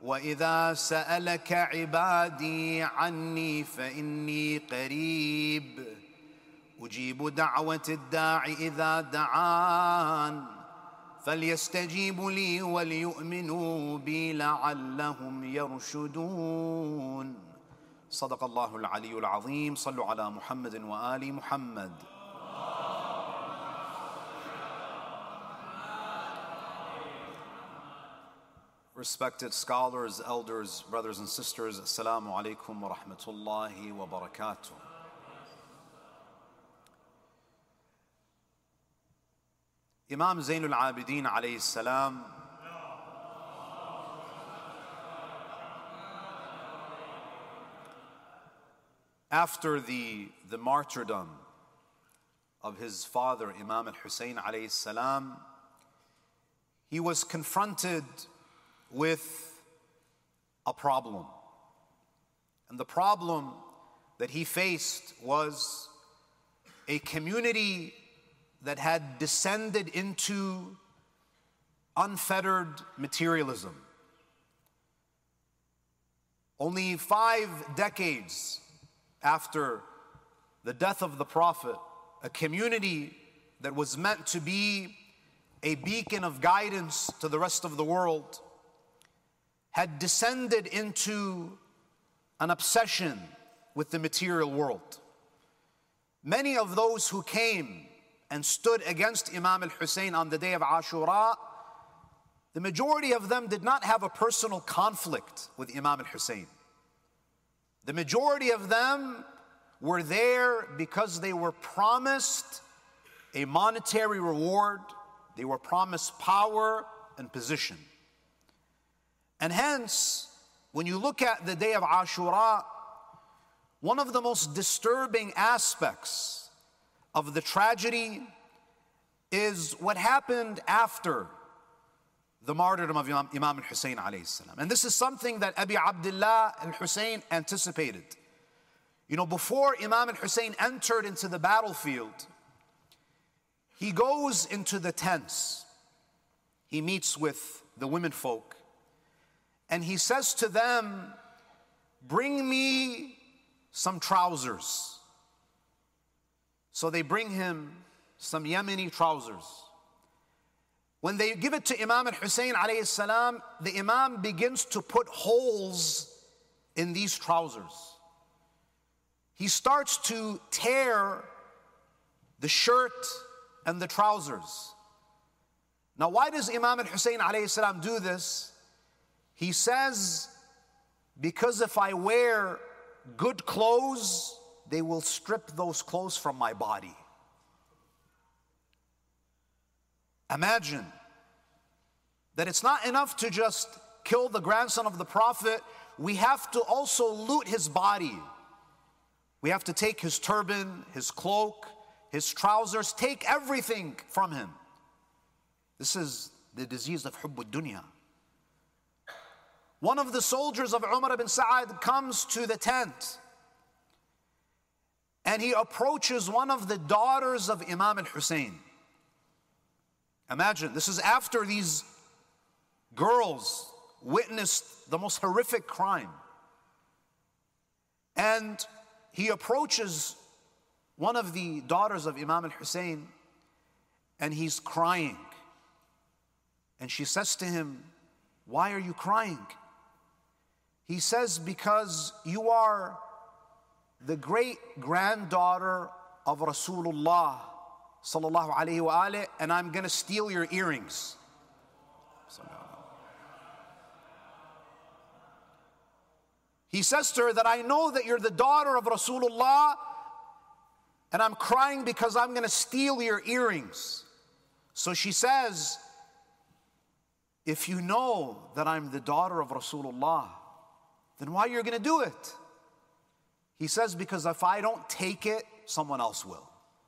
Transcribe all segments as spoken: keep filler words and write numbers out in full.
وإذا سألك عبادي عني فإني قريب أجيب دعوة الداع إذا دعان فليستجيبوا لي وليؤمنوا بي لعلهم يرشدون. صدق الله العلي العظيم. صلوا على محمد وآل محمد. Respected scholars, elders, brothers and sisters, Assalamu alaikum wa rahmatullahi wa barakatuh. Imam Zainul Abidin alayhi salam after the, the martyrdom of his father Imam al-Hussein alayhi salam, he was confronted with a problem. And the problem that he faced was a community that had descended into unfettered materialism. Only five decades after the death of the Prophet, a community that was meant to be a beacon of guidance to the rest of the world had descended into an obsession with the material world. Many of those who came and stood against Imam al-Hussein on the day of Ashura, the majority of them did not have a personal conflict with Imam al-Hussein. The majority of them were there because they were promised a monetary reward, they were promised power and position. And hence, when you look at the day of Ashura, one of the most disturbing aspects of the tragedy is what happened after the martyrdom of Imam, Imam al-Hussein alayhi salam. And this is something that Abi Abdullah al-Hussein anticipated. You know, before Imam al-Hussein entered into the battlefield, he goes into the tents. He meets with the women folk. And he says to them, bring me some trousers. So they bring him some Yemeni trousers. When they give it to Imam al-Hussein alayhi salam, the Imam begins to put holes in these trousers. He starts to tear the shirt and the trousers. Now, why does Imam al-Hussein alayhi salam do this? He says, because if I wear good clothes, they will strip those clothes from my body. Imagine that it's not enough to just kill the grandson of the Prophet. We have to also loot his body. We have to take his turban, his cloak, his trousers, take everything from him. This is the disease of hubb ad-dunya. One of the soldiers of Umar ibn Sa'ad comes to the tent and he approaches one of the daughters of Imam al-Hussein. Imagine, this is after these girls witnessed the most horrific crime. And he approaches one of the daughters of Imam al-Hussein and he's crying. And she says to him, why are you crying? He says, because you are the great granddaughter of Rasulullah sallallahu alayhi wa alayhi, and I'm going to steal your earrings. He says to her that I know that you're the daughter of Rasulullah, and I'm crying because I'm going to steal your earrings. So she says, if you know that I'm the daughter of Rasulullah, then why are you going to do it? He says, because if I don't take it, someone else will.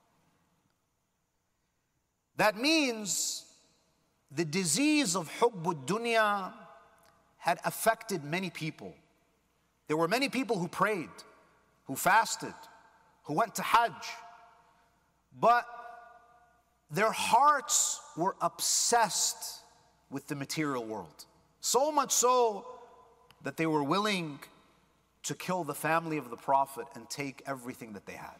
That means the disease of hubb ad-dunya had affected many people. There were many people who prayed, who fasted, who went to Hajj, but their hearts were obsessed with the material world. So much so that they were willing to kill the family of the Prophet and take everything that they had.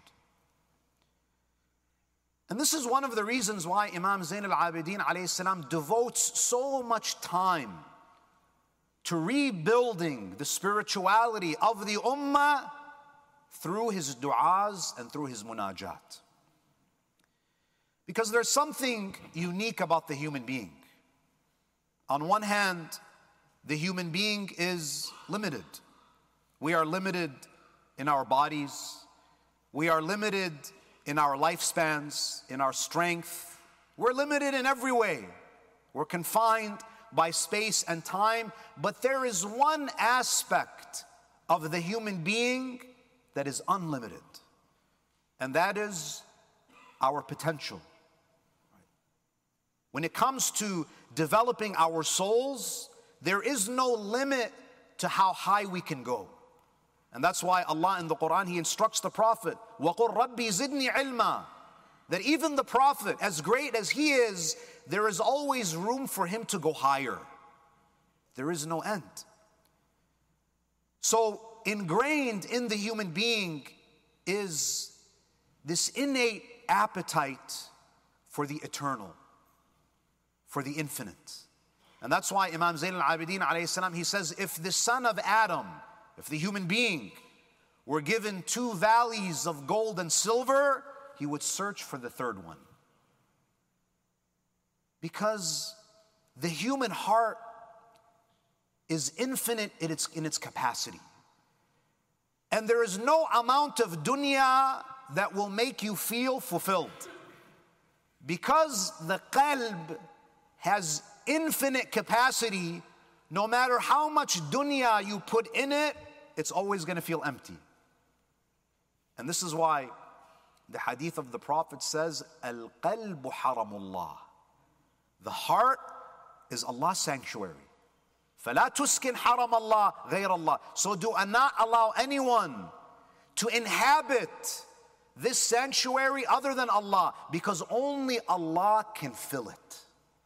And this is one of the reasons why Imam Zain al-Abidin alayhi salam devotes so much time to rebuilding the spirituality of the ummah through his du'as and through his munajat. Because there's something unique about the human being. On one hand, the human being is limited. We are limited in our bodies. We are limited in our lifespans, in our strength. We're limited in every way. We're confined by space and time. But there is one aspect of the human being that is unlimited, and that is our potential. When it comes to developing our souls, there is no limit to how high we can go. And that's why Allah in the Quran, He instructs the Prophet, وَقُلْ رَبِّي زِدْنِي عِلْمًا, that even the Prophet, as great as he is, there is always room for him to go higher. There is no end. So ingrained in the human being is this innate appetite for the eternal, for the infinite. And that's why Imam Zain al-Abidin alayhi salam, he says, if the son of Adam, if the human being were given two valleys of gold and silver, he would search for the third one. Because the human heart is infinite in its, in its capacity. And there is no amount of dunya that will make you feel fulfilled. Because the qalb has infinite capacity, no matter how much dunya you put in it, it's always going to feel empty. And this is why the hadith of the Prophet says, Al-qalbu haramullah. The heart is Allah's sanctuary. فَلَا تُسْكِنْ حَرَمَ اللَّهِ غَيْرَ اللَّهِ. So do not allow anyone to inhabit this sanctuary other than Allah, because only Allah can fill it.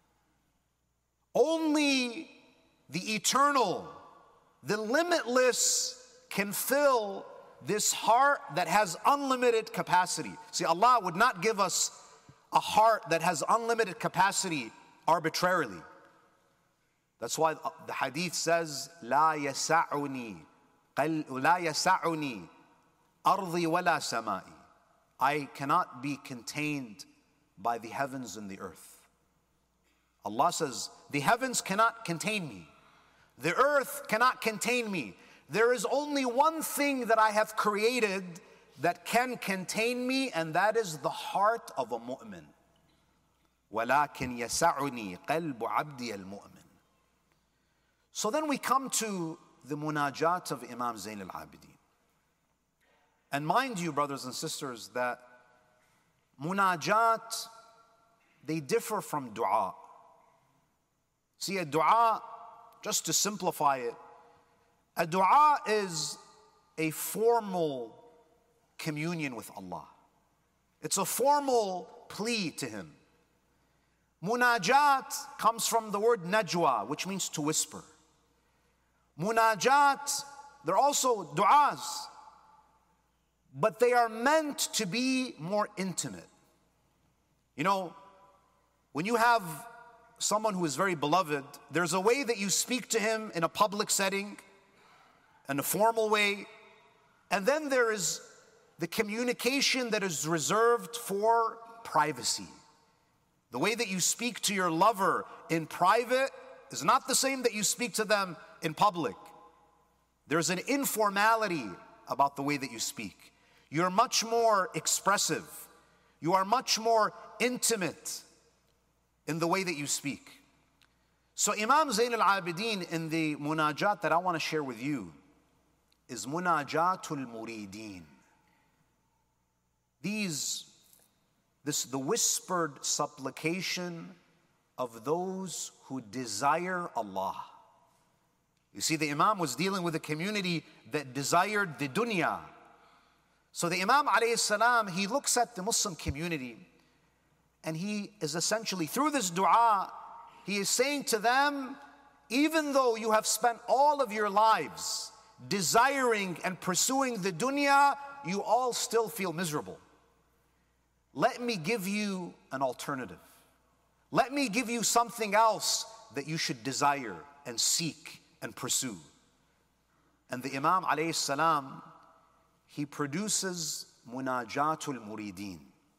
Only the eternal, the limitless can fill this heart that has unlimited capacity. See, Allah would not give us a heart that has unlimited capacity arbitrarily. That's why the hadith says, لا يسعني لا يسعني أرضي ولا سمائي. I cannot be contained by the heavens and the earth. Allah says, the heavens cannot contain me. The earth cannot contain me. There is only one thing that I have created that can contain me, and that is the heart of a mu'min. وَلَكِنْ يَسَعُنِي قَلْبُ عَبْدِيَ الْمُؤْمِنِ. So then we come to the munajat of Imam Zain al-Abidin. And mind you, brothers and sisters, that munajat, they differ from dua. See, a dua, just to simplify it, a dua is a formal communion with Allah. It's a formal plea to Him. Munajat comes from the word najwa, which means to whisper. Munajat, they're also du'as, but they are meant to be more intimate. You know, when you have someone who is very beloved, there's a way that you speak to him in a public setting, in a formal way, and then there is the communication that is reserved for privacy. The way that you speak to your lover in private is not the same that you speak to them in public. There's an informality about the way that you speak. You're much more expressive. You are much more intimate in the way that you speak. So Imam Zain al-Abidin, in the munajat that I want to share with you, is munajatul muridin. These, this, the whispered supplication of those who desire Allah. You see, the Imam was dealing with a community that desired the dunya. So the Imam alayhi salam, he looks at the Muslim community, and he is essentially, through this dua, he is saying to them, even though you have spent all of your lives desiring and pursuing the dunya, you all still feel miserable. Let me give you an alternative. Let me give you something else that you should desire and seek and pursue. And the Imam alayhi salam, he produces Munajatul Murideen.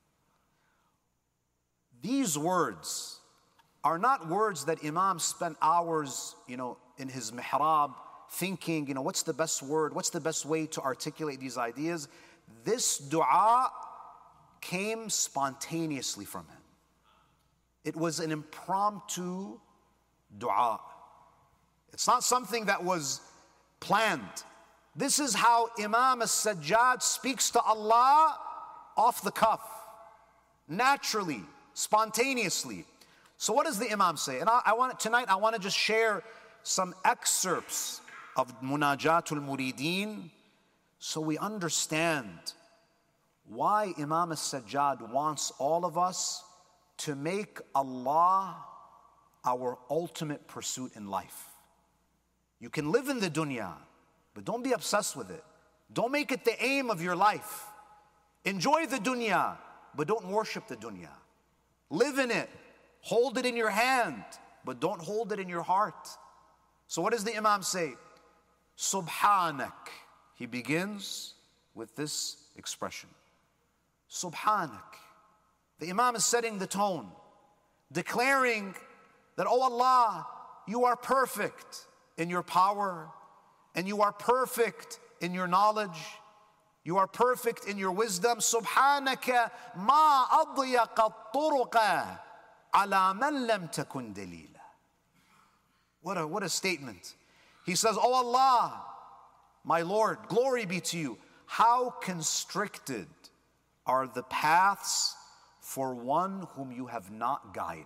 These words are not words that Imam spent hours, you know, in his mihrab thinking, you know, what's the best word, what's the best way to articulate these ideas. This dua came spontaneously from him. It was an impromptu dua. It's not something that was planned. This is how Imam as-Sajjad speaks to Allah off the cuff, naturally, spontaneously. So what does the Imam say? And I, I want tonight, I want to just share some excerpts of Munajatul Murideen so we understand why Imam as-Sajjad wants all of us to make Allah our ultimate pursuit in life. You can live in the dunya, but don't be obsessed with it. Don't make it the aim of your life. Enjoy the dunya, but don't worship the dunya. Live in it. Hold it in your hand, but don't hold it in your heart. So what does the Imam say? Subhanak. He begins with this expression. Subhanak. The Imam is setting the tone, declaring that, oh Allah, you are perfect in your power, and you are perfect in your knowledge, you are perfect in your wisdom. Subhanaka ma adyaqa turuqa ala man lam takun dalila. What a, what a statement. He says, oh Allah, my Lord, glory be to you. How constricted are the paths for one whom you have not guided.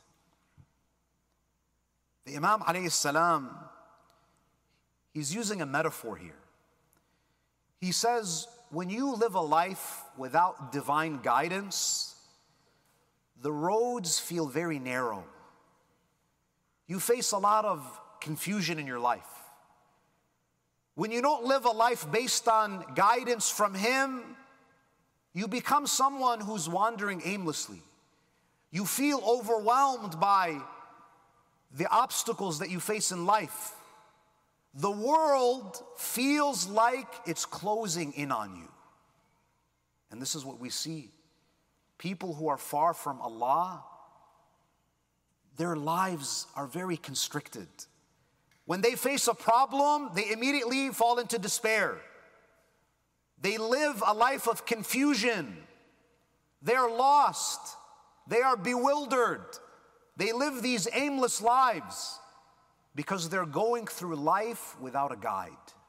The Imam alayhi salam, he's using a metaphor here. He says, when you live a life without divine guidance, the roads feel very narrow. You face a lot of confusion in your life. When you don't live a life based on guidance from Him, you become someone who's wandering aimlessly. You feel overwhelmed by the obstacles that you face in life. The world feels like it's closing in on you. And this is what we see. People who are far from Allah, their lives are very constricted. When they face a problem, they immediately fall into despair. They live a life of confusion. They are lost. They are bewildered. They live these aimless lives because they're going through life without a guide.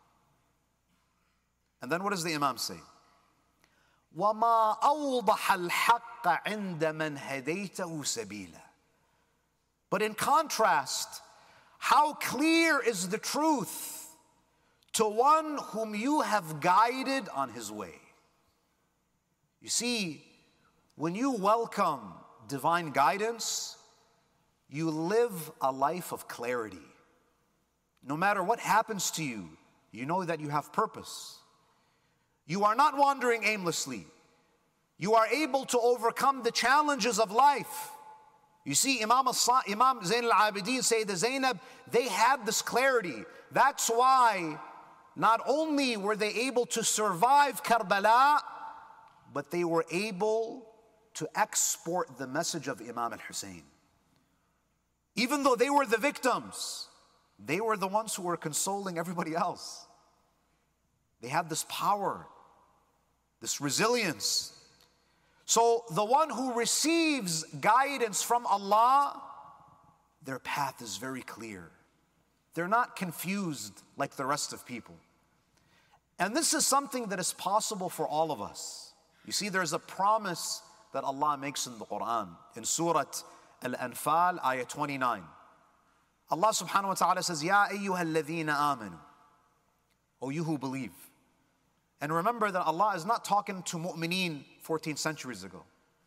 And then what does the Imam say? وَمَا أَوْضَحَ الْحَقَّ عِنْدَ مَنْ هَدَيْتَهُ سَبِيلًا. But in contrast, how clear is the truth to one whom you have guided on his way. You see, when you welcome divine guidance, you live a life of clarity. No matter what happens to you, you know that you have purpose. You are not wandering aimlessly. You are able to overcome the challenges of life. You see, Imam, Imam Zain al-Abidin, Sayyidah Zainab, they had this clarity. That's why not only were they able to survive Karbala, but they were able to export the message of Imam al-Hussein. Even though they were the victims, they were the ones who were consoling everybody else. They had this power, this resilience. So the one who receives guidance from Allah, their path is very clear. They're not confused like the rest of people. And this is something that is possible for all of us. You see, there's a promise that Allah makes in the Quran. In Surah Al-Anfal, ayah twenty-nine. Allah subhanahu wa ta'ala says, Ya ayyuha alladhina amanu. O you who believe. And remember that Allah is not talking to mu'mineen fourteen centuries ago.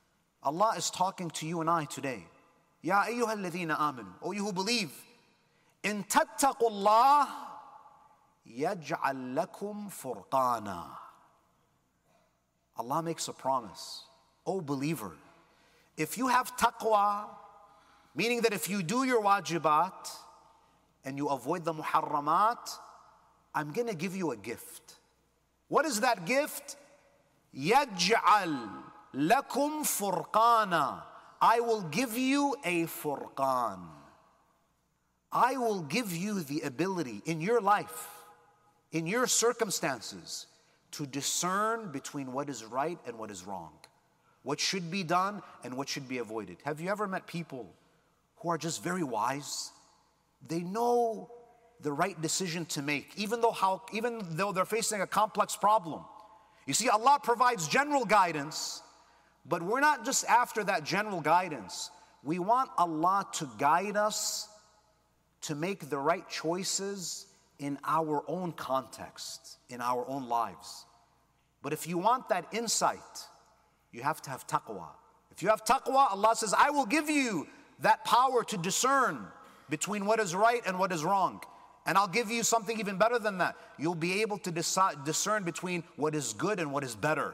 Allah is talking to you and I today. Ya ayyuha alladhina amanu. O you who believe. إن تتقوا الله يجعل لكم فرقانا. Allah makes a promise. O believer, if you have taqwa, meaning that if you do your wajibat and you avoid the muharramat, I'm going to give you a gift. What is that gift? يَجْعَلْ لَكُمْ فُرْقَانًا. I will give you a furqan. I will give you the ability in your life, in your circumstances, to discern between what is right and what is wrong, what should be done and what should be avoided. Have you ever met people who are just very wise? They know the right decision to make, even though how even though they're facing a complex problem. You see, Allah provides general guidance, but we're not just after that general guidance. We want Allah to guide us to make the right choices in our own context, in our own lives. But if you want that insight, you have to have taqwa. If you have taqwa, Allah says, I will give you that power to discern between what is right and what is wrong. And I'll give you something even better than that. You'll be able to decide, discern between what is good and what is better.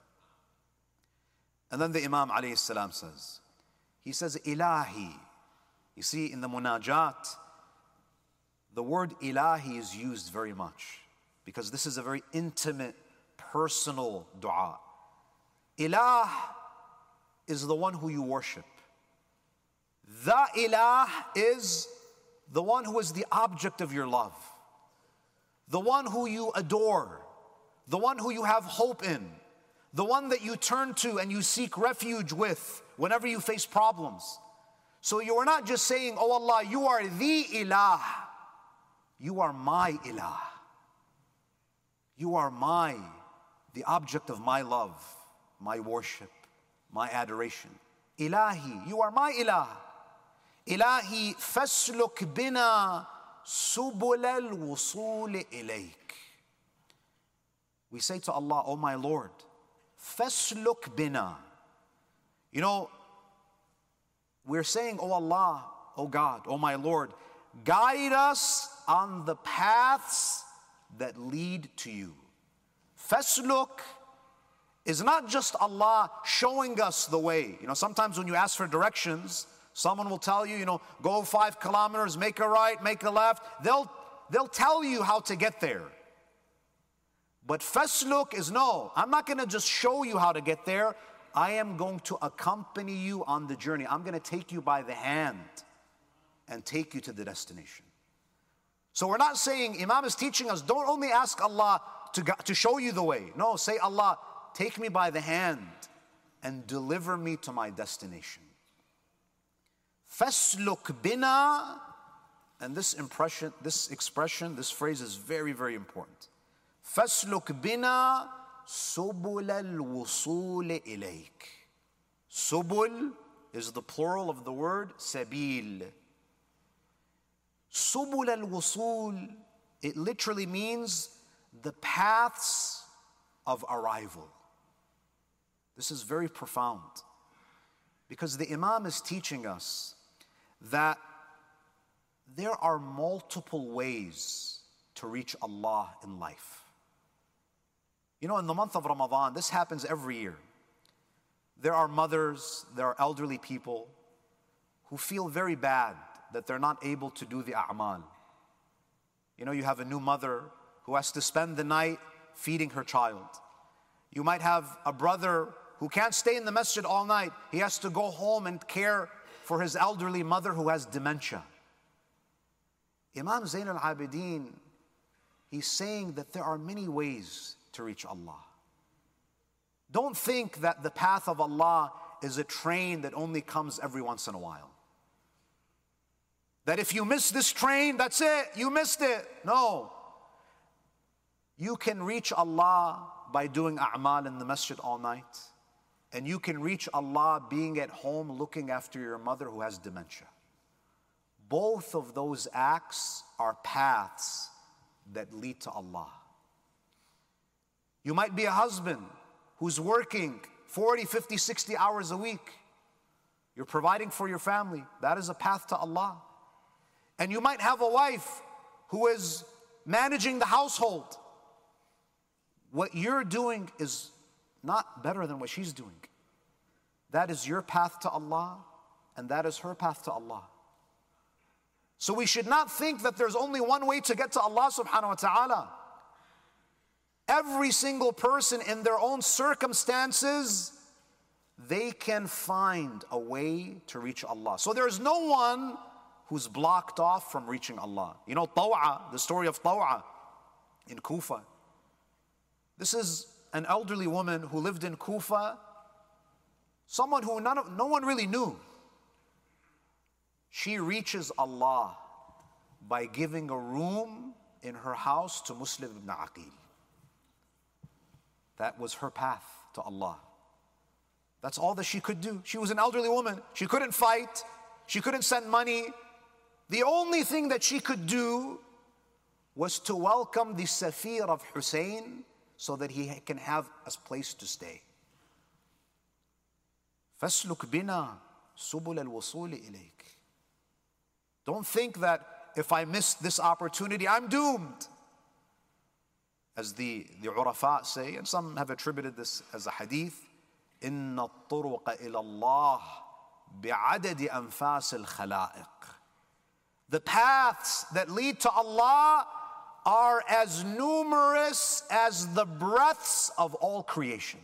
And then the Imam alayhi salam says, he says, Ilahi. You see, in the munajat, the word Ilahi is used very much because this is a very intimate, personal dua. Ilah is the one who you worship. The Ilah is the one who is the object of your love, the one who you adore, the one who you have hope in, the one that you turn to and you seek refuge with whenever you face problems. So you are not just saying, oh Allah, you are the Ilah. You are my Ilah. You are my, the object of my love, my worship, my adoration. Ilahi, you are my Ilah. Ilahi, fasluk bina subul al-wusul ilayk. We say to Allah, oh my Lord, fasluk bina. You know, we're saying, oh Allah, oh God, oh my Lord, guide us on the paths that lead to you. Fasluk is not just Allah showing us the way. You know, sometimes when you ask for directions, someone will tell you, you know, go five kilometers, make a right, make a left. They'll, they'll tell you how to get there. But fasluk is no, I'm not going to just show you how to get there. I am going to accompany you on the journey. I'm going to take you by the hand and take you to the destination. So we're not saying, Imam is teaching us, don't only ask Allah to, to show you the way. No, say, Allah, take me by the hand and deliver me to my destination. Fasluk bina, and this impression, this expression, this phrase is very, very important. Fasluk bina subul al-wusul ilayk. Subul is the plural of the word sabil. Subul al-wusul, it literally means the paths of arrival. This is very profound because the Imam is teaching us that there are multiple ways to reach Allah in life. You know, in the month of Ramadan, this happens every year. There are mothers, there are elderly people who feel very bad that they're not able to do the a'mal. You know, you have a new mother who has to spend the night feeding her child. You might have a brother who can't stay in the masjid all night. He has to go home and care for his elderly mother who has dementia. Imam Zayn al-Abidin, he's saying that there are many ways to reach Allah. Don't think that the path of Allah is a train that only comes every once in a while. That if you miss this train, that's it, you missed it. No. You can reach Allah by doing a'mal in the masjid all night. And you can reach Allah being at home looking after your mother who has dementia. Both of those acts are paths that lead to Allah. You might be a husband who's working forty, fifty, sixty hours a week. You're providing for your family. That is a path to Allah. And you might have a wife who is managing the household. What you're doing is not better than what she's doing. That is your path to Allah, and that is her path to Allah. So we should not think that there's only one way to get to Allah subhanahu wa ta'ala. Every single person in their own circumstances, they can find a way to reach Allah. So there's no one who's blocked off from reaching Allah. You know Taw'a, the story of Taw'a in Kufa. This is an elderly woman who lived in Kufa, someone who none of, no one really knew. She reaches Allah by giving a room in her house to Muslim ibn Aqil. That was her path to Allah. That's all that she could do. She was an elderly woman. She couldn't fight. She couldn't send money. The only thing that she could do was to welcome the Safir of Hussein so that he can have a place to stay. فَاسْلُكْ بِنَا سُبُلَ الْوُصُولِ إِلَيْكِ. Don't think that if I miss this opportunity, I'm doomed. As the, the Urafa say, and some have attributed this as a hadith, إِنَّ الطُّرُقَ إِلَى اللَّهِ بِعَدَدِ أَنفَاسِ الْخَلَائِقِ. The paths that lead to Allah are as numerous as the breaths of all creation.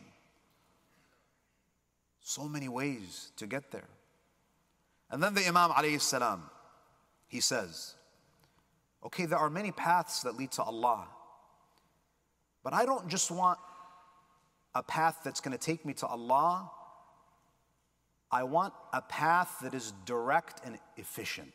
So many ways to get there. And then the Imam alayhi salam, he says, okay, there are many paths that lead to Allah, but I don't just want a path that's going to take me to Allah. I want a path that is direct and efficient.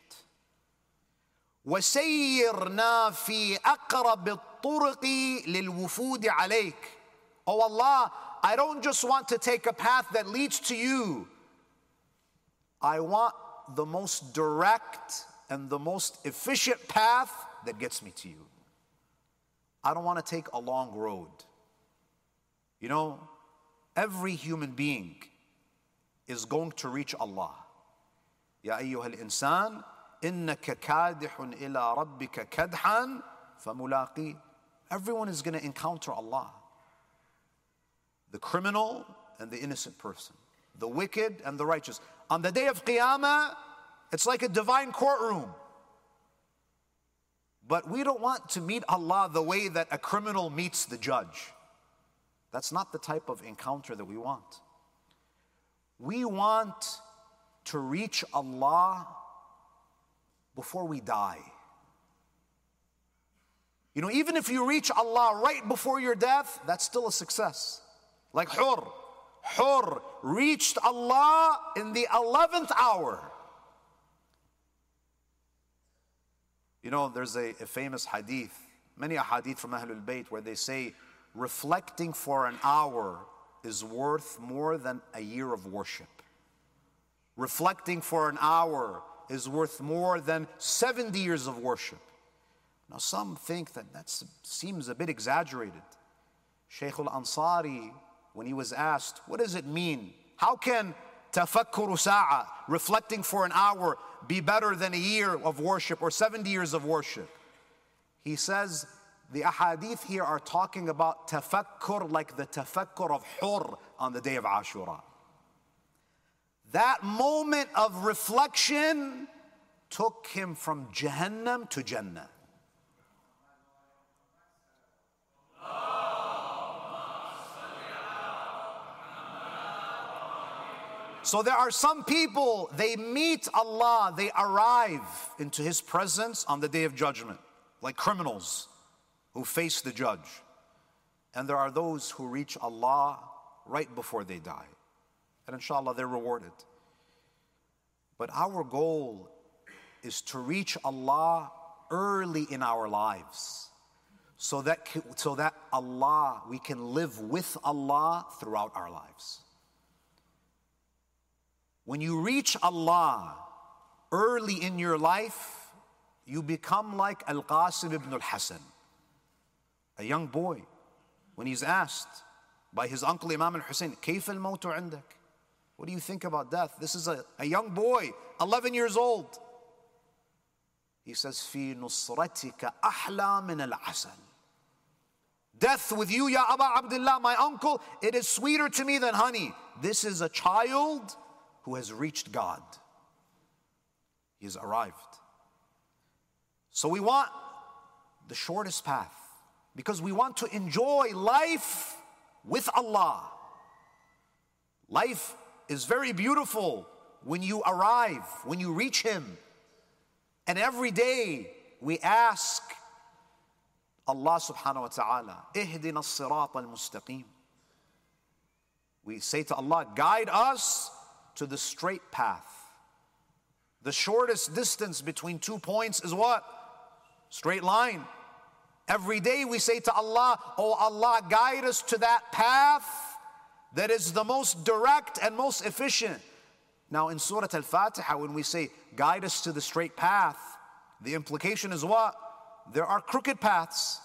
وَسَيِّرْنَا فِي أَقْرَبِ الطُّرُقِ لِلْوُفُودِ عَلَيْكَ. Oh Allah, I don't just want to take a path that leads to you. I want the most direct and the most efficient path that gets me to you. I don't want to take a long road. You know, every human being is going to reach Allah. يَا أَيُّهَا الْإِنسَانِ إِنَّكَ كَادِحٌ إِلَىٰ رَبِّكَ كَدْحًا فَمُلَاقِيهِ. Everyone is going to encounter Allah. The criminal and the innocent person, the wicked and the righteous. On the day of Qiyamah, it's like a divine courtroom. But we don't want to meet Allah the way that a criminal meets the judge. That's not the type of encounter that we want. We want to reach Allah before we die. You know, even if you reach Allah right before your death, that's still a success. Like Hur. Hur reached Allah in the eleventh hour. You know, there's a, a famous hadith, many a hadith from Ahlul Bayt, where they say, reflecting for an hour is worth more than a year of worship. Reflecting for an hour is worth more than seventy years of worship. Now some think that that seems a bit exaggerated. Shaykh al-Ansari, when he was asked, what does it mean? How can tafakkuru sa'a, reflecting for an hour, be better than a year of worship or seventy years of worship? He says, the ahadith here are talking about tafakkur like the tafakkur of Hur on the day of Ashura. That moment of reflection took him from Jahannam to Jannah. So there are some people, they meet Allah, they arrive into His presence on the day of judgment, like criminals who face the judge. And there are those who reach Allah right before they die. And inshallah, they're rewarded. But our goal is to reach Allah early in our lives, so that, so that Allah, we can live with Allah throughout our lives. When you reach Allah early in your life, you become like Al-Qasim ibn al-Hasan, a young boy. When he's asked by his uncle Imam al-Hussein, كيف الموت عندك? What do you think about death? This is a, a young boy, eleven years old. He says, في نصرتك أحلى من العسل. Death with you, Ya Aba Abdullah, my uncle, it is sweeter to me than honey. This is a child who has reached God. He has arrived. So we want the shortest path because we want to enjoy life with Allah. Life is very beautiful when you arrive, when you reach Him. And every day we ask Allah subhanahu wa ta'ala, اهدنا الصراط المستقيم. We say to Allah, guide us to the straight path. The shortest distance between two points is what? Straight line. Every day we say to Allah, oh Allah, guide us to that path that is the most direct and most efficient. Now in Surah Al-Fatiha, when we say, guide us to the straight path, the implication is what? There are crooked paths.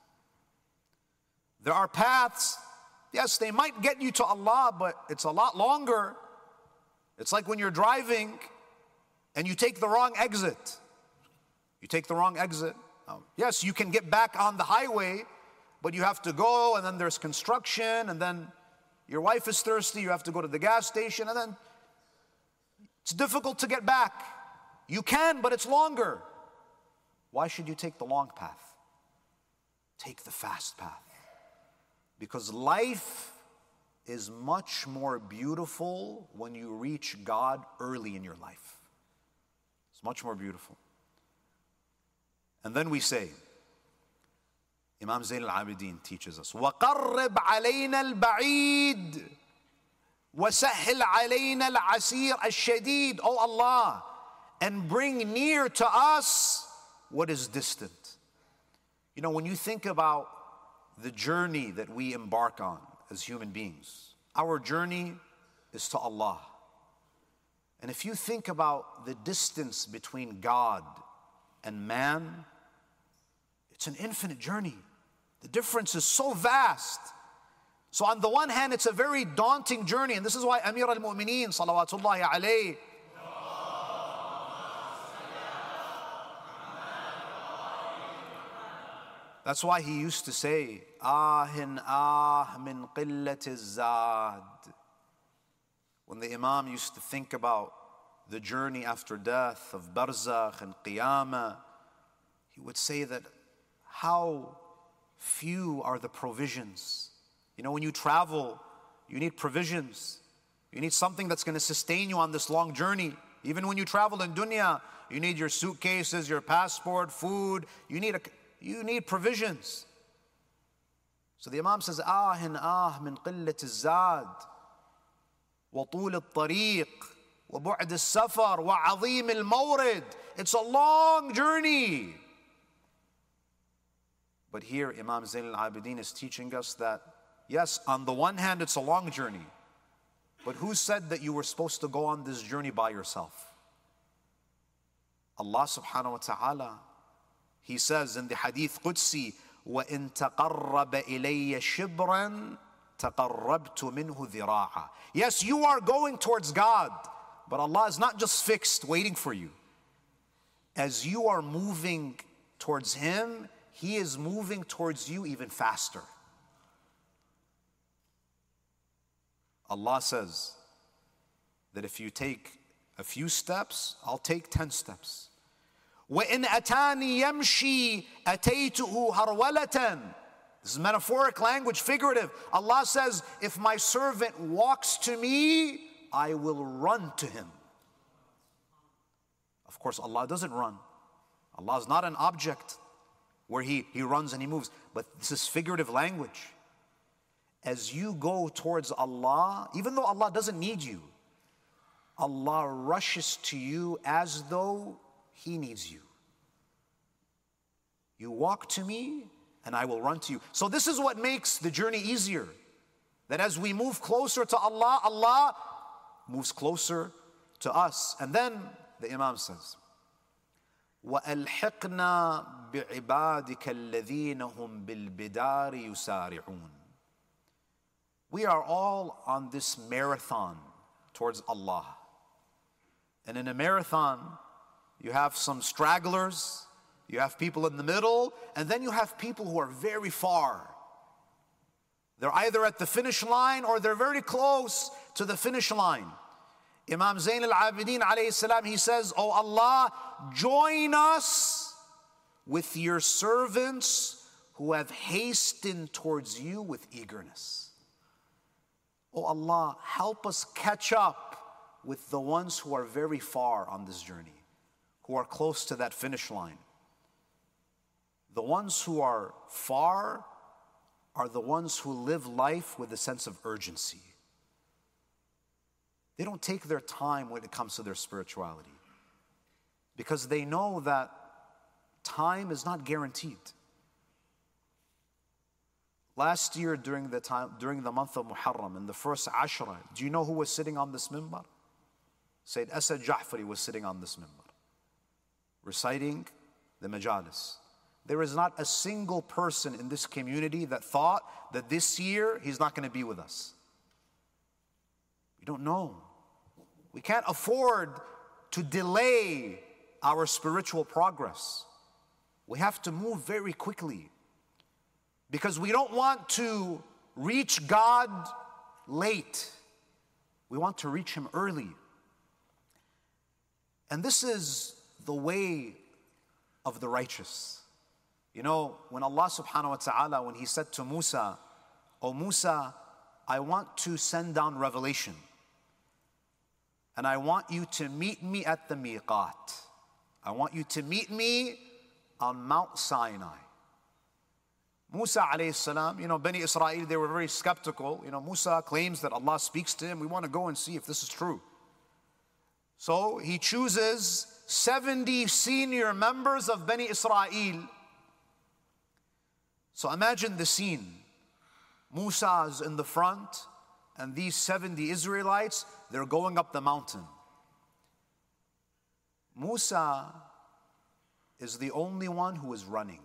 There are paths, yes, they might get you to Allah, but it's a lot longer. It's like when you're driving and you take the wrong exit. You take the wrong exit. Um, yes, you can get back on the highway, but you have to go, and then there's construction, and then your wife is thirsty, you have to go to the gas station, and then it's difficult to get back. You can, but it's longer. Why should you take the long path? Take the fast path. Because life is much more beautiful when you reach God early in your life. It's much more beautiful. And then we say, Imam Zayn al-Abidin teaches us, وَقَرِّبْ عَلَيْنَا الْبَعِيدِ وَسَهِّلْ عَلَيْنَا الْعَسِيرَ الشَّدِيدِ. Oh Allah, and bring near to us what is distant. You know, when you think about the journey that we embark on as human beings, our journey is to Allah. And if you think about the distance between God and man, it's an infinite journey. The difference is so vast. So on the one hand, it's a very daunting journey, and this is why Amir al-Mu'mineen, salawatullahi alayhi, that's why he used to say, Ahin ah min qillati zad. When the Imam used to think about the journey after death of Barzakh and Qiyamah, he would say that how few are the provisions. You know, when you travel, you need provisions. You need something that's going to sustain you on this long journey. Even when you travel in dunya, you need your suitcases, your passport, food. You need a You need provisions. So the Imam says, آهن آه من قلة الزاد وطول الطريق وبعد السفر وعظيم المورد. It's a long journey. But here Imam Zayn al-Abidin is teaching us that, yes, on the one hand it's a long journey, but who said that you were supposed to go on this journey by yourself? Allah subhanahu wa ta'ala, He says in the Hadith Qudsi, وَإِن تَقَرَّبَ إِلَيَّ شِبْرًا تَقَرَّبْتُ مِنْهُ ذِرَاعًا. Yes, you are going towards God, but Allah is not just fixed waiting for you. As you are moving towards Him, He is moving towards you even faster. Allah says that if you take a few steps, I'll take ten steps. وَإِنْ أَتَانِي يَمْشِي أَتَيْتُهُ هَرْوَلَةً. This is metaphoric language, figurative. Allah says, if my servant walks to me, I will run to him. Of course, Allah doesn't run. Allah is not an object where he, he runs and he moves. But this is figurative language. As you go towards Allah, even though Allah doesn't need you, Allah rushes to you as though He needs you. You walk to me and I will run to you. So this is what makes the journey easier. That as we move closer to Allah, Allah moves closer to us. And then the Imam says, وَأَلْحِقْنَا بِعِبَادِكَ الَّذِينَ هُمْ بِالْبِدَارِ يُسَارِعُونَ. We are all on this marathon towards Allah. And in a marathon, you have some stragglers, you have people in the middle, and then you have people who are very far. They're either at the finish line or they're very close to the finish line. Imam Zayn al-Abidin alayhi salam, he says, "Oh Allah, join us with your servants who have hastened towards you with eagerness." Oh Allah, help us catch up with the ones who are very far on this journey, who are close to that finish line. The ones who are far are the ones who live life with a sense of urgency. They don't take their time when it comes to their spirituality because they know that time is not guaranteed. Last year during the time, during the month of Muharram, in the first Ashra, do you know who was sitting on this minbar? Sayyid Asad Ja'fari was sitting on this minbar, reciting the majalis. There is not a single person in this community that thought that this year he's not going to be with us. We don't know. We can't afford to delay our spiritual progress. We have to move very quickly because we don't want to reach God late. We want to reach Him early. And this is the way of the righteous. You know, when Allah subhanahu wa ta'ala, when He said to Musa, "O Musa, I want to send down revelation. And I want you to meet me at the miqat. I want you to meet me on Mount Sinai." Musa alayhi salam, you know, Bani Israel, they were very skeptical. You know, Musa claims that Allah speaks to him. We want to go and see if this is true. So he chooses seventy senior members of Bani Israel. So imagine the scene. Musa is in the front, and these seventy Israelites, they're going up the mountain. Musa is the only one who is running.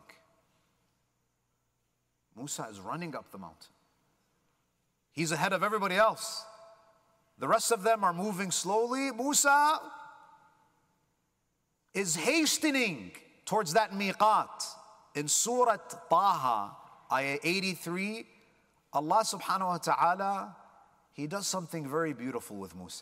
Musa is running up the mountain. He's ahead of everybody else. The rest of them are moving slowly. Musa is hastening towards that miqat. In Surah Taha, ayah eighty-three, Allah subhanahu wa ta'ala, He does something very beautiful with Musa.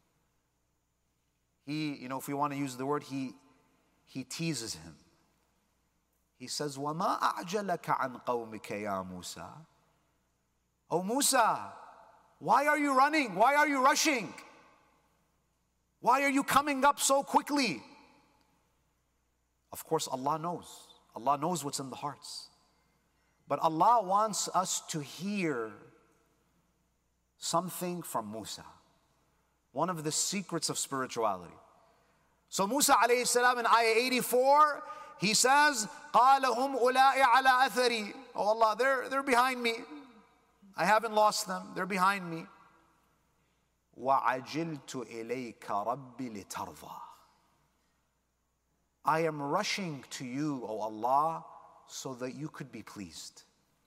He, you know, if we want to use the word, he, he teases him. He says, وَمَا أَعْجَلَكَ عَنْ قَوْمِكَ يَا مُوسَى. Oh Musa, why are you running? Why are you rushing? Why are you coming up so quickly? Of course, Allah knows. Allah knows what's in the hearts. But Allah wants us to hear something from Musa. One of the secrets of spirituality. So Musa alayhi salam in ayah eighty-four, he says, قَالَ هُمْ أُولَاءِ عَلَىٰ أَثَرِي. Oh Allah, they're, they're behind me. I haven't lost them. They're behind me. وَعَجِلْتُ إِلَيْكَ رَبِّ لِتَرْضَى. I am rushing to you, O Allah, so that you could be pleased.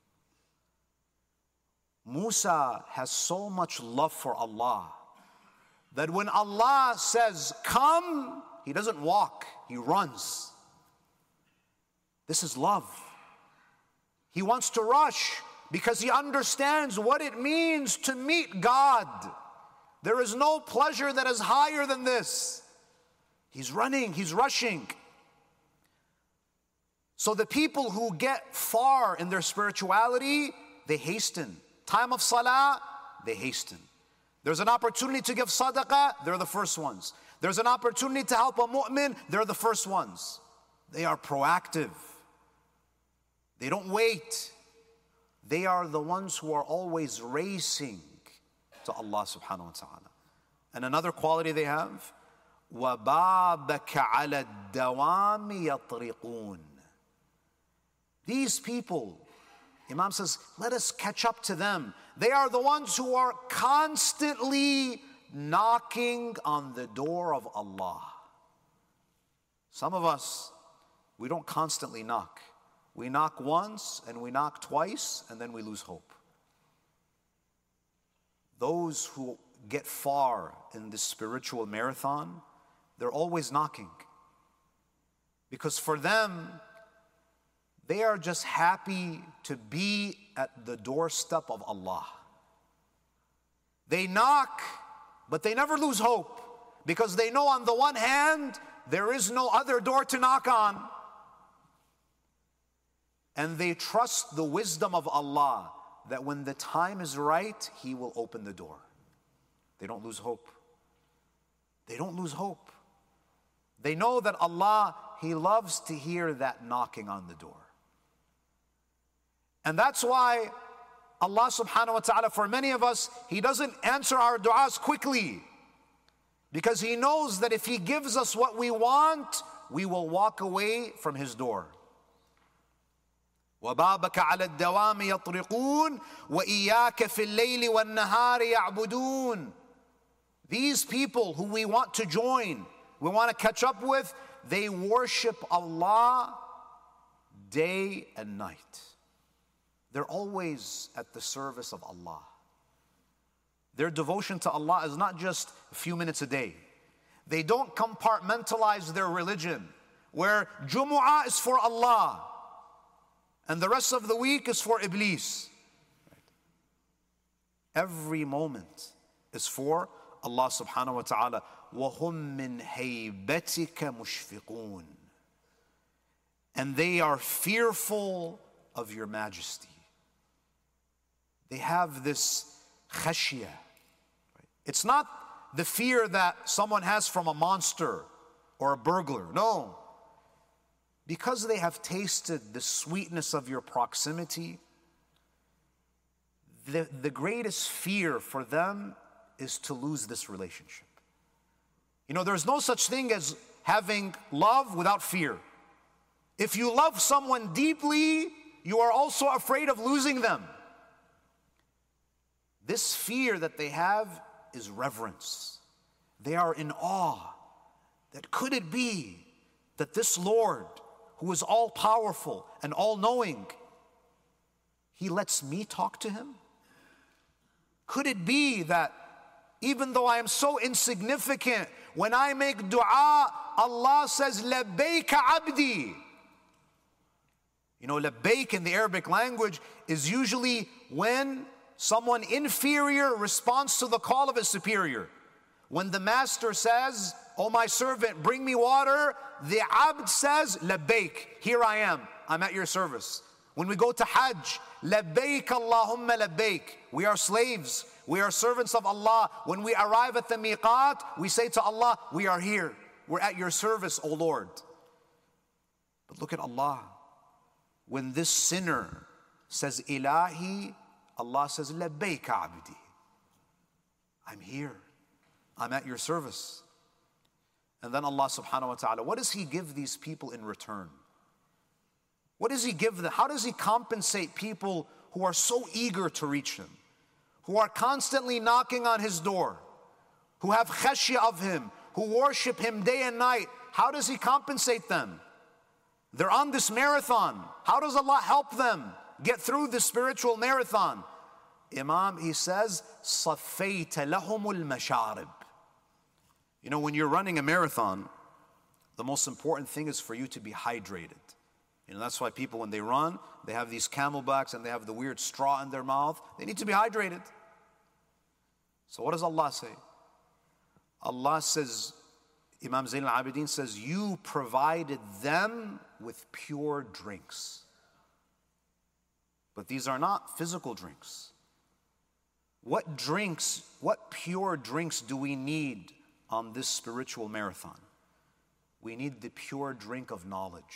Musa has so much love for Allah that when Allah says, come, he doesn't walk, he runs. This is love. He wants to rush because he understands what it means to meet God. There is no pleasure that is higher than this. He's running, he's rushing. So the people who get far in their spirituality, they hasten. Time of salah, they hasten. There's an opportunity to give sadaqah, they're the first ones. There's an opportunity to help a mu'min, they're the first ones. They are proactive. They don't wait. They are the ones who are always racing to Allah subhanahu wa ta'ala. And another quality they have, وَبَابَكَ عَلَى الدَّوَامِ يَطْرِقُونَ. These people, Imam says, let us catch up to them. They are the ones who are constantly knocking on the door of Allah. Some of us, we don't constantly knock. We knock once and we knock twice and then we lose hope. Those who get far in this spiritual marathon, they're always knocking. Because for them, they are just happy to be at the doorstep of Allah. They knock, but they never lose hope, because they know on the one hand, there is no other door to knock on. And they trust the wisdom of Allah, that when the time is right, He will open the door. They don't lose hope. They don't lose hope. They know that Allah, He loves to hear that knocking on the door. And that's why Allah subhanahu wa ta'ala, for many of us, He doesn't answer our du'as quickly, because He knows that if He gives us what we want, we will walk away from His door. وَبَابَكَ عَلَى الدَّوَامِ يَطْرِقُونَ وَإِيَّاكَ فِي اللَّيْلِ وَالنَّهَارِ يَعْبُدُونَ. These people who we want to join, we want to catch up with, they worship Allah day and night. They're always at the service of Allah. Their devotion to Allah is not just a few minutes a day. They don't compartmentalize their religion, where Jumu'ah is for Allah and the rest of the week is for Iblis. Every moment is for Allah subhanahu wa ta'ala. وَهُمْ مِنْ هَيْبَتِكَ مُشْفِقُونَ. And they are fearful of your majesty. They have this khashiyah. It's not the fear that someone has from a monster or a burglar. No. Because they have tasted the sweetness of your proximity, the, the greatest fear for them is to lose this relationship. You know, there's no such thing as having love without fear. If you love someone deeply, you are also afraid of losing them. This fear that they have is reverence. They are in awe that could it be that this Lord, who is all-powerful and all-knowing, He lets me talk to Him? Could it be that even though I am so insignificant, when I make dua, Allah says, لَبَّيْكَ عَبْدِي. You know, labbaik in the Arabic language is usually when someone inferior responds to the call of a superior. When the master says, "Oh my servant, bring me water," the abd says, labbaik, here I am, I'm at your service. When we go to Hajj, labbaik Allahumma labbaik, we are slaves, we are servants of Allah. When we arrive at the miqat, we say to Allah, we are here, we're at your service, O Lord. But look at Allah. When this sinner says ilahi, Allah says labbaik abdi, I'm here, I'm at your service. And then Allah subhanahu wa ta'ala, what does He give these people in return? What does He give them? How does He compensate people who are so eager to reach Him, who are constantly knocking on His door, who have khashya of Him, who worship Him day and night? How does He compensate them? They're on this marathon. How does Allah help them get through this spiritual marathon? Imam, he says, صَفَّيْتَ لَهُمُ الْمَشَارِبِ. You know, when you're running a marathon, the most important thing is for you to be hydrated. You know, that's why people, when they run, they have these camelbacks and they have the weird straw in their mouth. They need to be hydrated. So what does Allah say? Allah says, Imam Zayn al-Abidin says, you provided them with pure drinks. But these are not physical drinks. What drinks, what pure drinks do we need on this spiritual marathon? We need the pure drink of knowledge.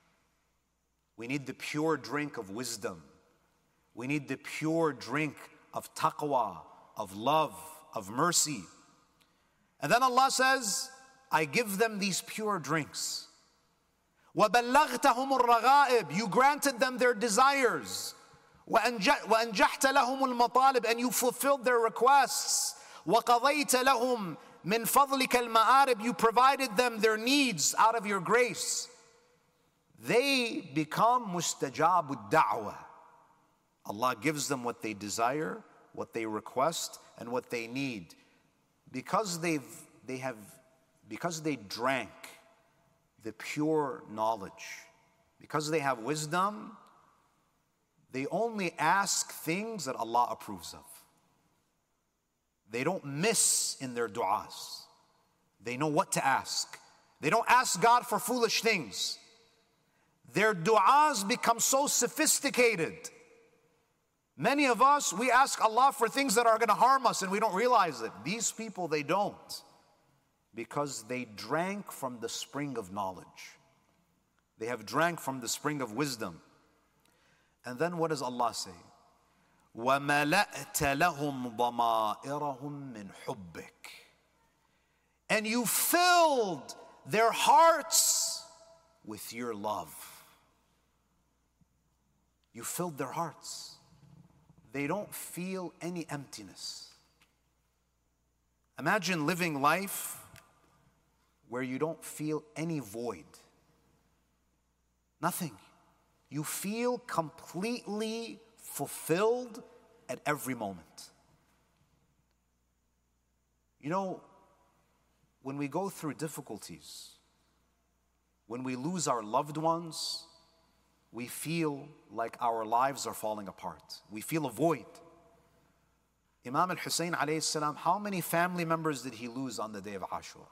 We need the pure drink of wisdom. We need the pure drink of taqwa, of love, of mercy. And then Allah says, I give them these pure drinks. وَبَلَّغْتَهُمُ الرَّغَائِبِ. You granted them their desires. وَأَنْجَحْتَ لَهُمُ الْمَطَالِبِ. And you fulfilled their requests. وَقَضَيْتَ لَهُمْ مِنْ فَضْلِكَ الْمَآرِبِ. You provided them their needs out of your grace. They become mustajab ad-da'wah. Allah gives them what they desire, what they request, and what they need. Because they've, they have, because they drank the pure knowledge. Because they have wisdom, they only ask things that Allah approves of. They don't miss in their du'as. They know what to ask. They don't ask God for foolish things. Their du'as become so sophisticated. Many of us, we ask Allah for things that are going to harm us and we don't realize it. These people, they don't. Because they drank from the spring of knowledge. They have drank from the spring of wisdom. And then what does Allah say? وَمَلَأْتَ لَهُمْ ضَمَائِرَهُمْ مِنْ حُبِّكَ. And you filled their hearts with your love. You filled their hearts. They don't feel any emptiness. Imagine living life where you don't feel any void. Nothing. You feel completely fulfilled at every moment. You know, when we go through difficulties, when we lose our loved ones, we feel like our lives are falling apart. We feel a void. Imam al-Hussein alayhi salam, how many family members did he lose on the day of Ashura?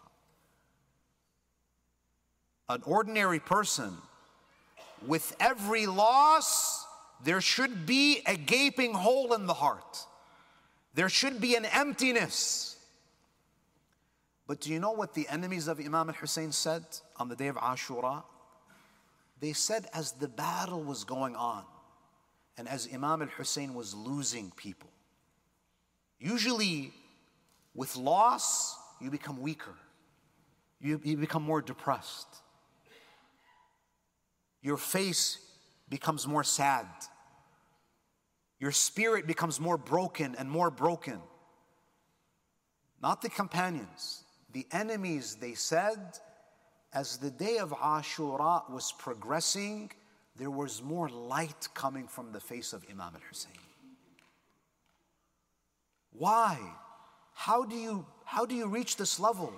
An ordinary person, with every loss, there should be a gaping hole in the heart. There should be an emptiness. But do you know what the enemies of Imam al-Hussein said on the day of Ashura? They said as the battle was going on and as Imam al-Hussein was losing people, usually with loss, you become weaker. You, you become more depressed. Your face becomes more sad. Your spirit becomes more broken and more broken. Not the companions. The enemies, they said, as the day of Ashura was progressing, there was more light coming from the face of Imam al-Hussein. Why? How do you, how do you reach this level?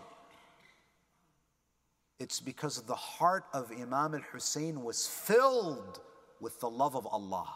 It's because the heart of Imam al-Hussein was filled with the love of Allah.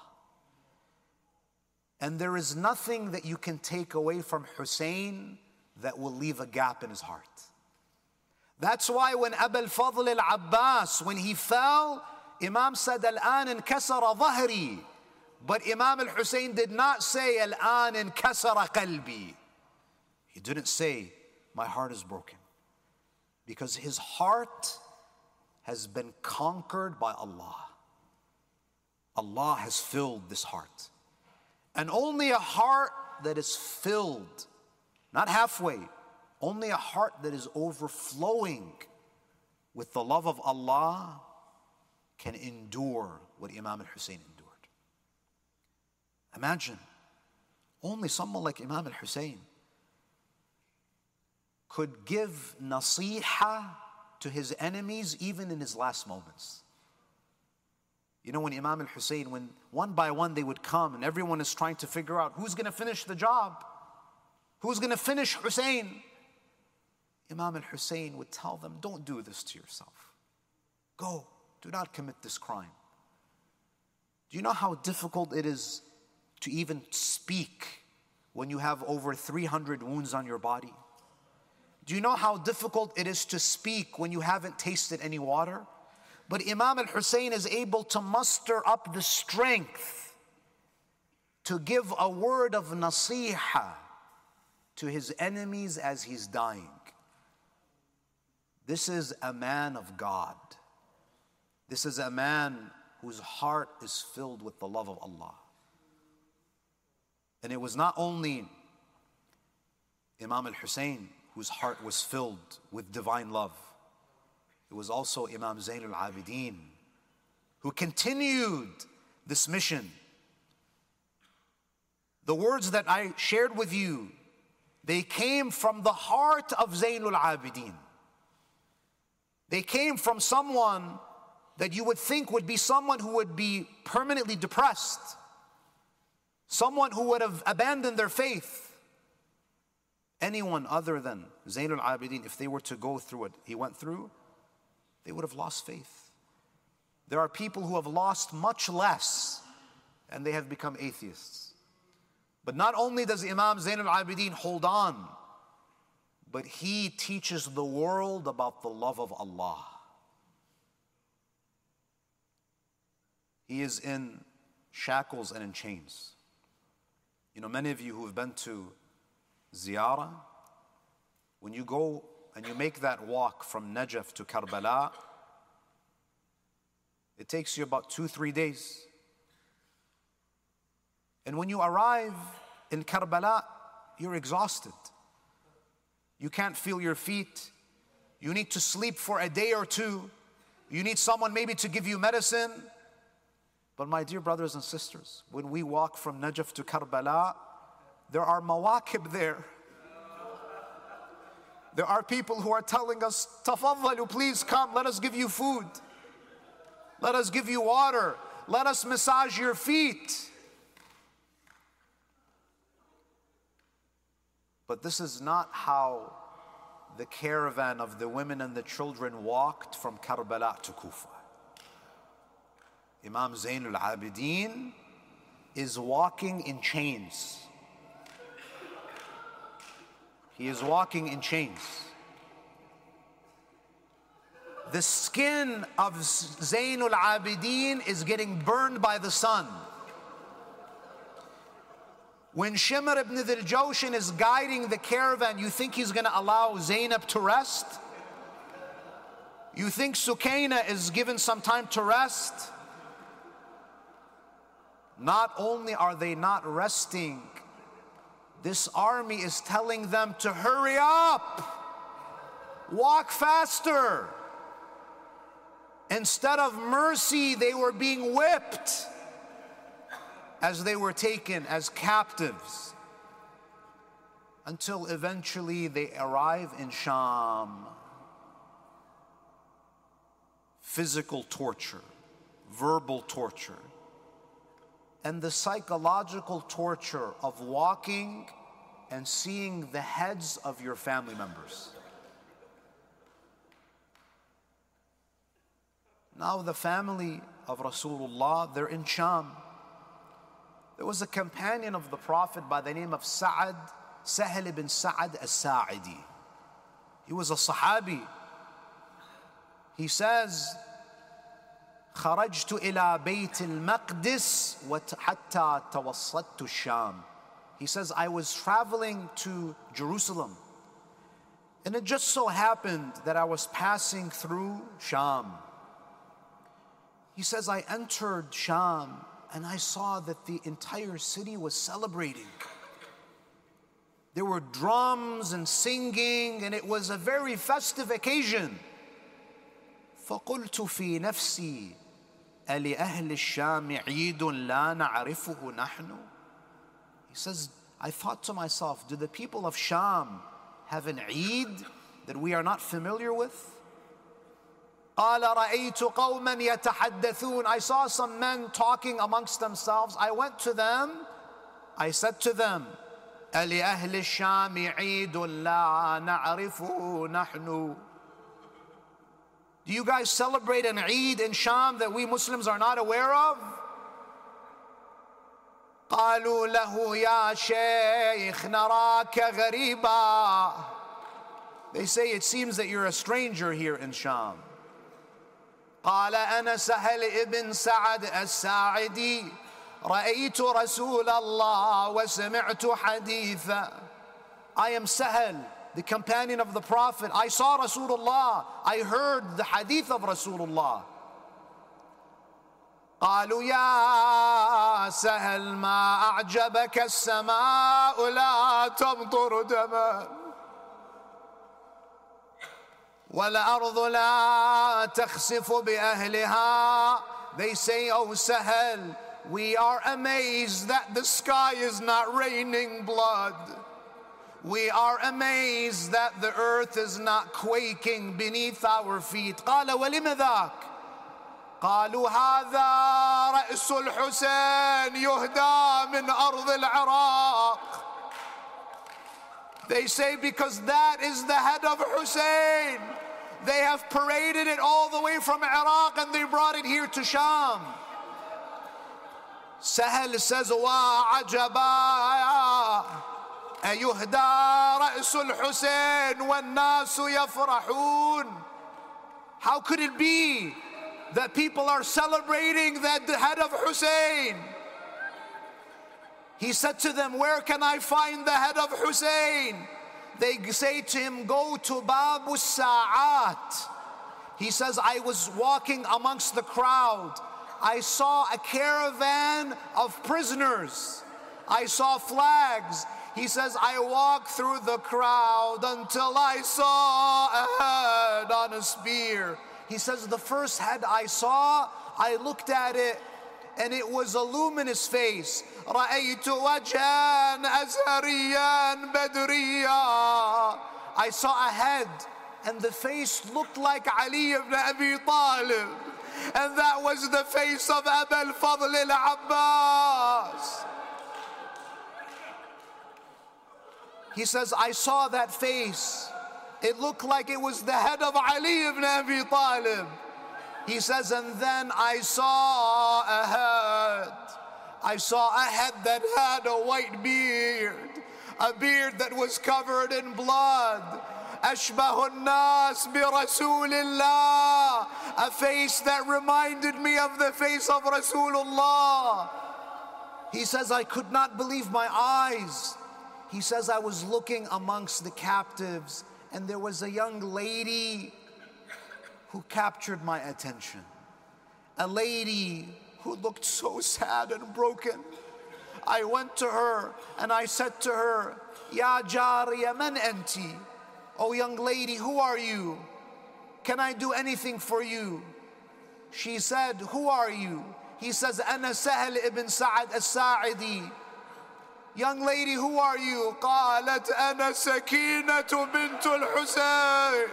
And there is nothing that you can take away from Hussein that will leave a gap in his heart. That's why when Abu al-Fadl al-Abbas, when he fell, Imam said, Al-an inkasara dhahri. But Imam al-Hussein did not say, Al-an inkasara qalbi. He didn't say, my heart is broken. Because his heart has been conquered by Allah. Allah has filled this heart. And only a heart that is filled, not halfway, only a heart that is overflowing with the love of Allah can endure what Imam al-Hussein endured. Imagine, only someone like Imam al-Hussein could give nasiha to his enemies even in his last moments. You know, when Imam al-Hussein, when one by one they would come and everyone is trying to figure out who's going to finish the job, who's going to finish Hussein, Imam al-Hussein would tell them, don't do this to yourself. Go, do not commit this crime. Do you know how difficult it is to even speak when you have over three hundred wounds on your body? Do you know how difficult it is to speak when you haven't tasted any water? But Imam al-Hussein is able to muster up the strength to give a word of nasiha to his enemies as he's dying. This is a man of God. This is a man whose heart is filled with the love of Allah. And it was not only Imam al-Hussein whose heart was filled with divine love. It was also Imam Zayn al-Abidin who continued this mission. The words that I shared with you, they came from the heart of Zayn al-Abidin. They came from someone that you would think would be someone who would be permanently depressed, someone who would have abandoned their faith. Anyone other than Zayn al-Abidin, if they were to go through what he went through, they would have lost faith. There are people who have lost much less and they have become atheists. But not only does Imam Zain al-Abidin hold on, but he teaches the world about the love of Allah. He is in shackles and in chains. You know, many of you who have been to ziyarah, when you go and you make that walk from Najaf to Karbala, it takes you about two, three days. And when you arrive in Karbala, you're exhausted. You can't feel your feet. You need to sleep for a day or two. You need someone maybe to give you medicine. But my dear brothers and sisters, when we walk from Najaf to Karbala, there are mawakib there. There are people who are telling us, tafadhalu, please come, let us give you food. Let us give you water. Let us massage your feet. But this is not how the caravan of the women and the children walked from Karbala to Kufa. Imam Zain al-Abidin is walking in chains. He is walking in chains. The skin of Zain al-Abidin is getting burned by the sun. When Shimr ibn Dhil Jawshan is guiding the caravan, you think he's going to allow Zainab to rest? You think Sukaina is given some time to rest? Not only are they not resting, this army is telling them to hurry up, walk faster. Instead of mercy, they were being whipped as they were taken as captives, until eventually they arrive in Sham. Physical torture, verbal torture, and the psychological torture of walking and seeing the heads of your family members. Now the family of Rasulullah, they're in Sham. There was a companion of the Prophet by the name of Sa'ad, Sahel ibn Sa'ad as-Sa'idi. He was a Sahabi. He says, خرجت إلى بيت المقدس حتى توسطت الشام. He says, I was traveling to Jerusalem, and it just so happened that I was passing through Sham. He says, I entered Sham and I saw that the entire city was celebrating. There were drums and singing, and it was a very festive occasion. فقلت في نفسي ألأهل الشام عيد لا نعرفه نحن. He says, I thought to myself, do the people of Sham have an Eid that we are not familiar with? قال رأيت قوما يتحدثون. I saw some men talking amongst themselves. I went to them. I said to them, ألأهل الشام عيد لا نعرفه نحن. Do you guys celebrate an Eid in Sham that we Muslims are not aware of? قالوا له يا شيخ نراك غريبا. They say, it seems that you're a stranger here in Sham. قال أنا سهل ابن سعد الساعدي رأيت رسول الله وسمعت حديثا. I am Sahel, the companion of the Prophet. I saw Rasulullah. I heard the hadith of Rasulullah. قالوا يا سهل ما أعجبك السماء لا تمطر دما والأرض لا تخسف بأهلها. They say, oh Sahel, we are amazed that the sky is not raining blood. We are amazed that the earth is not quaking beneath our feet. قال ولم ذاك؟ قالوا هذا رأس الحسين يهدى من أرض العراق. They say, because that is the head of Hussein They have paraded it all the way from Iraq and they brought it here to Sham. Sahel says, وَعَجَبًا أَيُهْدَى رَأْسُ الْحُسَيْنِ وَالنَّاسُ يَفْرَحُونَ. How could it be that people are celebrating that the head of Hussein? He said to them, where can I find the head of Hussein? They say to him, go to Babu Sa'at. He says, I was walking amongst the crowd. I saw a caravan of prisoners. I saw flags. He says, I walked through the crowd until I saw a head on a spear. He says, the first head I saw, I looked at it, and it was a luminous face. رَأَيْتُ وَجْهًا أَزْهَرِيًّا بَدْرِيًّا. I saw a head, and the face looked like Ali ibn Abi Talib. And that was the face of Abu al-Fadl al-Abbas. He says, I saw that face. It looked like it was the head of Ali ibn Abi Talib. He says, and then I saw a head. I saw a head that had a white beard, a beard that was covered in blood. أشبه الناس برسول الله. A face that reminded me of the face of Rasulullah. He says, I could not believe my eyes. He says, I was looking amongst the captives, and there was a young lady who captured my attention. A lady who looked so sad and broken. I went to her and I said to her, Ya Jariya man anti? Oh young lady, who are you? Can I do anything for you? She said, who are you? He says, Ana Sahel ibn Sa'ad al-Sa'idi. Young lady, who are you? قالت أنا سكينة بنت الحسين.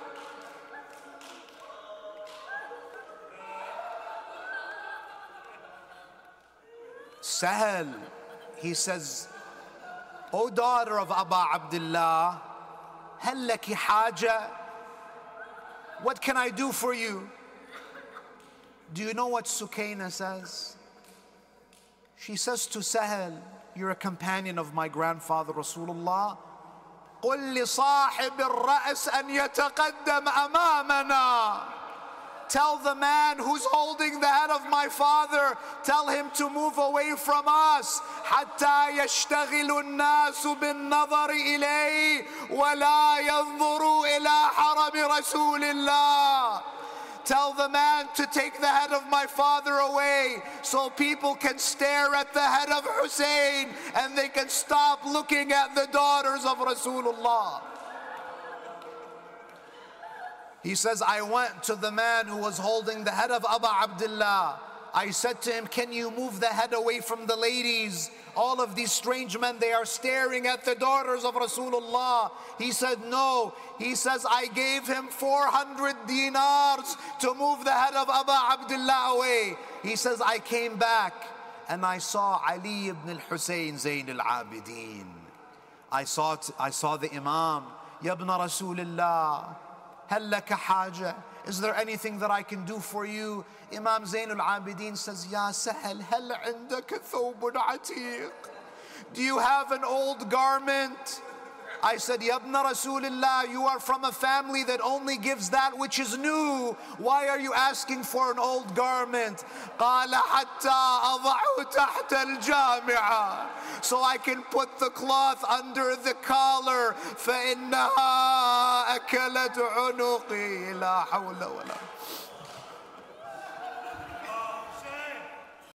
Sahel, he says, O daughter of Aba Abdullah, هل لك حاجة? What can I do for you? Do you know what Sukaina says? She says to Sahel, you're a companion of my grandfather Rasulullah. قل لصاحب الرأس أن يتقدم أمامنا. Tell the man who's holding the head of my father, tell him to move away from us. حتى يشتغل الناس بالنظر إليه ولا ينظروا إلى حرم رسول الله. Tell the man to take the head of my father away so people can stare at the head of Hussein and they can stop looking at the daughters of Rasulullah. He says, I went to the man who was holding the head of Aba Abdullah. I said to him, can you move the head away from the ladies? All of these strange men, they are staring at the daughters of Rasulullah. He said, no. He says, I gave him four hundred dinars to move the head of Aba Abdullah away. He says, I came back and I saw Ali ibn al-Hussein Zayn al-Abidin. I saw, I saw the Imam, Ya ibn Rasulullah, هل لك حاجة? Is there anything that I can do for you? Imam Zayn al-Abidin says, Ya Sahel, هل عندك ثوب عتيق? Do you have an old garment? I said, Ya ibn Rasulullah, you are from a family that only gives that which is new. Why are you asking for an old garment? قال حتى أضعه تحت الجامعة. So I can put the cloth under the collar. فإنها أكلت عنقي لا حول ولا